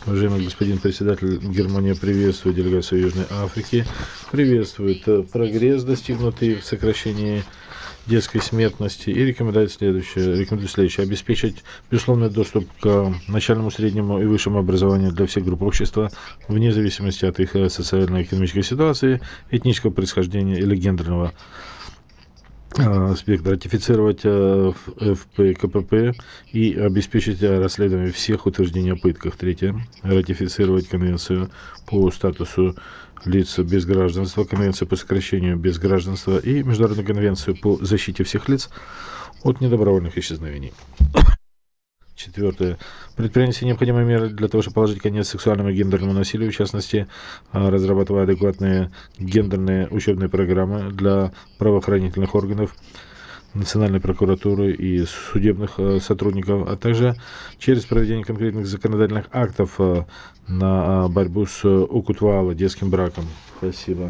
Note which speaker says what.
Speaker 1: Уважаемый господин председатель, Германия приветствует делегацию Южной Африки, приветствует прогресс, достигнутый в сокращении детской смертности, и рекомендует следующее: обеспечить безусловный доступ к начальному, среднему и высшему образованию для всех групп общества, вне зависимости от их социально-экономической ситуации, этнического происхождения или гендерного аспекта, ратифицировать ФПКПП и обеспечить расследование всех утверждений о пытках. Третье. Ратифицировать конвенцию по статусу лиц без гражданства, конвенцию по сокращению без гражданства и Международную конвенцию по защите всех лиц от недобровольных исчезновений. Четвертое. Предпринять все необходимые меры для того, чтобы положить конец сексуальному и гендерному насилию, в частности, разрабатывая адекватные гендерные учебные программы для правоохранительных органов, национальной прокуратуры и судебных сотрудников, а также через проведение конкретных законодательных актов на борьбу с укутвала, детским браком. Спасибо.